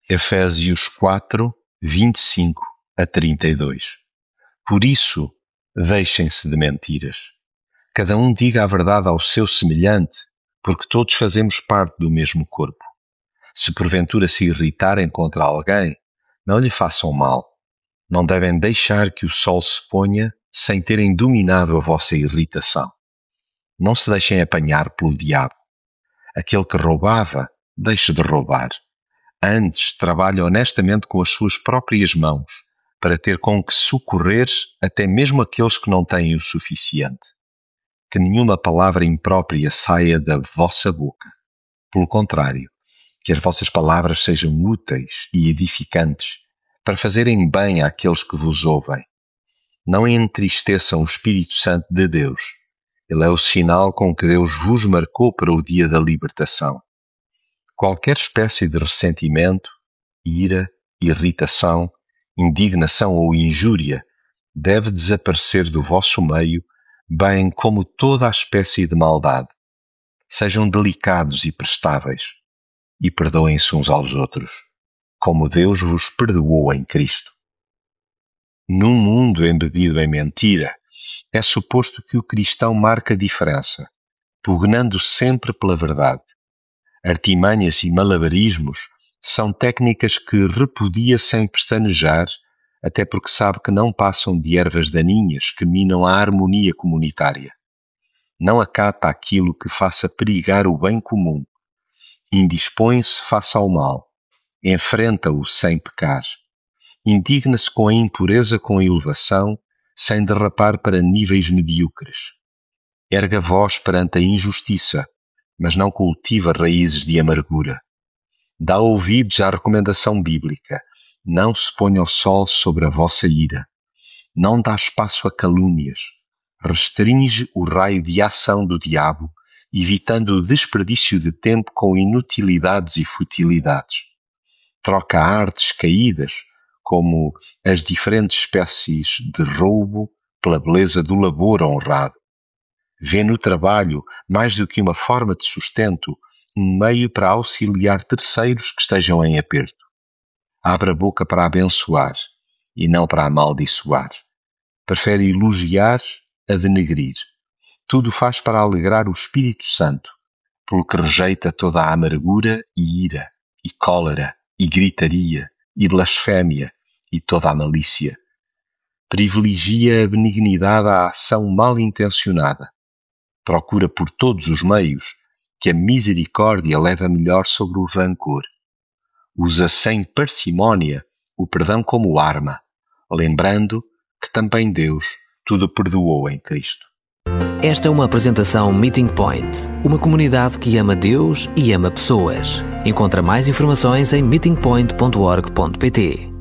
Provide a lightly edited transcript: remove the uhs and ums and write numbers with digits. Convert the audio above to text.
Efésios 4, 25 a 32. Por isso, deixem-se de mentiras. Cada um diga a verdade ao seu semelhante, porque todos fazemos parte do mesmo corpo. Se porventura se irritarem contra alguém, não lhe façam mal. Não devem deixar que o sol se ponha sem terem dominado a vossa irritação. Não se deixem apanhar pelo diabo. Aquele que roubava, deixe de roubar. Antes, trabalhe honestamente com as suas próprias mãos, para ter com que socorrer até mesmo aqueles que não têm o suficiente. Que nenhuma palavra imprópria saia da vossa boca. Pelo contrário, que as vossas palavras sejam úteis e edificantes, para fazerem bem àqueles que vos ouvem. Não entristeçam o Espírito Santo de Deus. Ele é o sinal com que Deus vos marcou para o dia da libertação. Qualquer espécie de ressentimento, ira, irritação, indignação ou injúria deve desaparecer do vosso meio, bem como toda a espécie de maldade. Sejam delicados e prestáveis, e perdoem-se uns aos outros, como Deus vos perdoou em Cristo. Num mundo embebido em mentira, é suposto que o cristão marque a diferença, pugnando sempre pela verdade. Artimanhas e malabarismos são técnicas que repudia sem pestanejar, até porque sabe que não passam de ervas daninhas que minam a harmonia comunitária. Não acata aquilo que faça perigar o bem comum. Indispõe-se face ao mal. Enfrenta-o sem pecar. Indigna-se com a impureza com elevação, sem derrapar para níveis medíocres. Erga a voz perante a injustiça, mas não cultiva raízes de amargura. Dá ouvidos à recomendação bíblica. Não se ponha o sol sobre a vossa ira. Não dá espaço a calúnias. Restringe o raio de ação do diabo, evitando o desperdício de tempo com inutilidades e futilidades. Troca artes caídas, como as diferentes espécies de roubo, pela beleza do labor honrado. Vê no trabalho, mais do que uma forma de sustento, um meio para auxiliar terceiros que estejam em aperto. Abre a boca para abençoar e não para amaldiçoar. Prefere elogiar a denegrir. Tudo faz para alegrar o Espírito Santo, pelo que rejeita toda a amargura e ira, e cólera, e gritaria, e blasfémia, e toda a malícia. Privilegia a benignidade à ação mal intencionada. Procura por todos os meios que a misericórdia leva melhor sobre o rancor. Usa sem parcimónia o perdão como arma, lembrando que também Deus tudo perdoou em Cristo. Esta é uma apresentação Meeting Point, uma comunidade que ama Deus e ama pessoas. Encontra mais informações em meetingpoint.org.pt.